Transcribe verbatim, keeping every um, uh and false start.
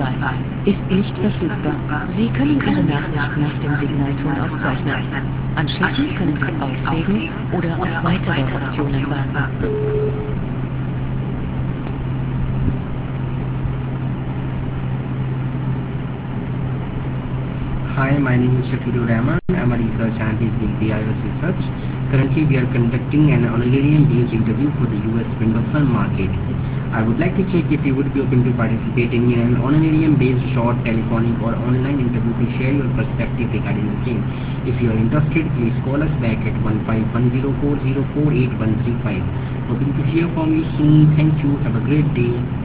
zwei ist nicht verfügbar. Sie können Ihre Nachricht nach dem Signalton aufzeichnen. Anschließend können Sie auflegen oder auf weitere Optionen warten. Hi, my name is Shakiru Rahman. I'm a research scientist in P I O S Research. Currently, we are conducting an honorarium-based interview for the U S wind of sun market. I would like to check if you would be open to participating in an honorarium-based short telephonic or online interview to share your perspective regarding the same. If you are interested, please call us back at one five one zero four zero four eight one three five. Hoping to hear from you soon. Thank you. Have a great day.